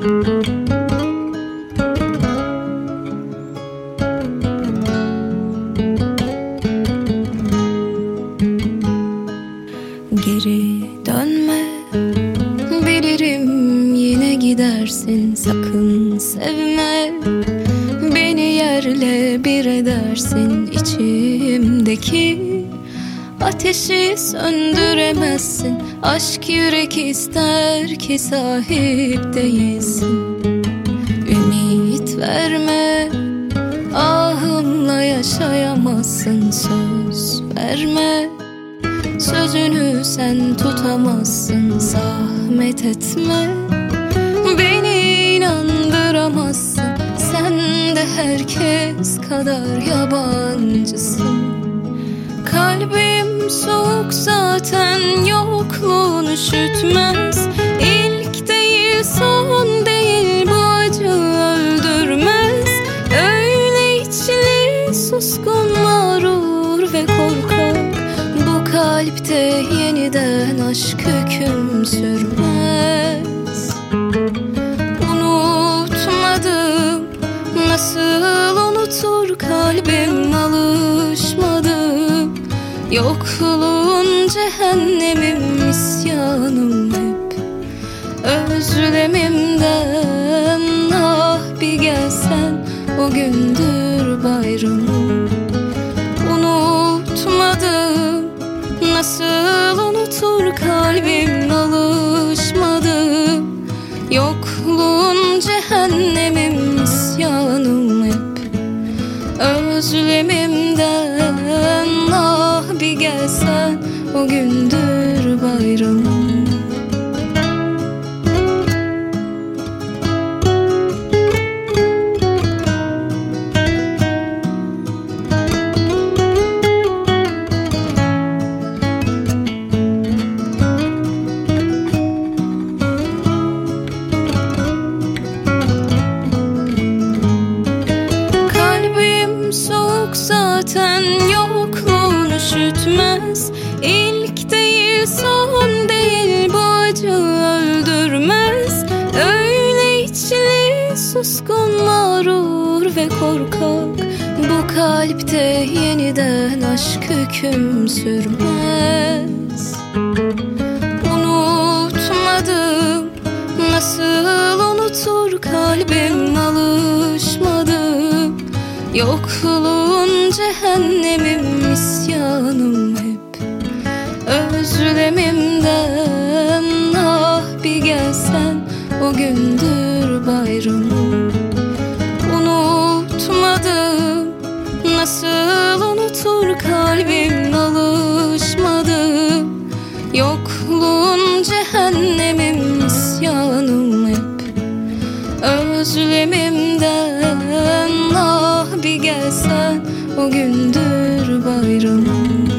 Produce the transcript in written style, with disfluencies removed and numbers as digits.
Geri dönme, bilirim yine gidersin. Sakın sevme, beni yerle bir edersin. İçimdeki ateşi söndüremezsin. Aşk yürek ister ki sahip değilsin. Ümit verme, ahımla yaşayamazsın. Söz verme, sözünü sen tutamazsın. Zahmet etme, beni inandıramazsın. Sen de herkes kadar yabancısın. Kalbim soğuk zaten, yokluğun üşütmez. İlk değil son değil, bu acı öldürmez. Öyle içli, suskun, mağrur ve korkak. Bu kalpte yeniden aşk hüküm sürmez. Unutmadım, nasıl unutur kalbim, alışmadım. Yokluğun cehennemim, isyanım hep özlemimden. Ah bir gelsen, o gündür bayramım. Unutmadım, nasıl unutur kalbim, alışmadım. Yokluğun cehennemim, isyanım hep özlemimden. Ah bir gelsen, o gündür bayramım. Zaten yokluğun üşütmez. İlk değil son değil, bu acı öldürmez. Öyle içli, suskun, mağrur ve korkak. Bu kalpte yeniden aşk hüküm sürmez. Unutmadım, nasıl unutur kalbim, alışmadım. Yokluğun cehennemim, isyanım hep özlemimden. Ah bir gelsen, o gündür bayramım. Unutmadım, nasıl unutur kalbim, alışmadım. Yokluğun cehennemim, isyanım hep özlemimden. Ah bir gelsen, o gündür bayramım.